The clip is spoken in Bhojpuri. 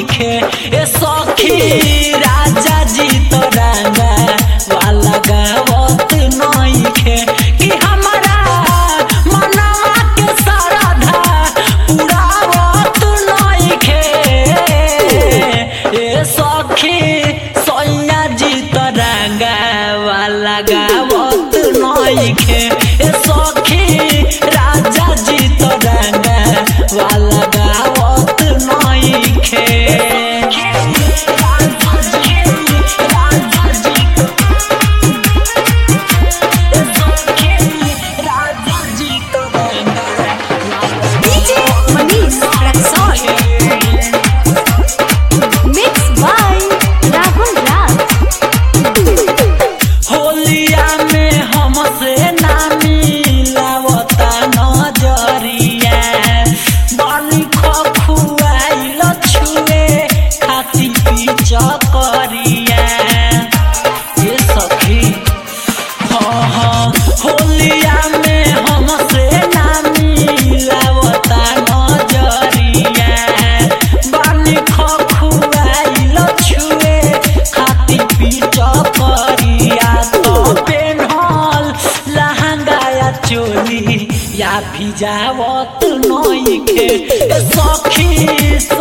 नइखे ए सखी राजा जी तो रंगा वाला गावत नइखे कि हमारा मनवा के श्रद्धा पुरावत नइखे ए सखी सैया जी तो रंगा वाला गावत नइखे ए सखी राजा जी तो रंगा वाला गावत नइखे चकरिया ये सखी होलिया में हमसे ना मिलावता नजरिया बानी खुआइल छुए खाती पी चकरिया तो पेन्हल लहंगा या चोली या भिजावत नइखे सखी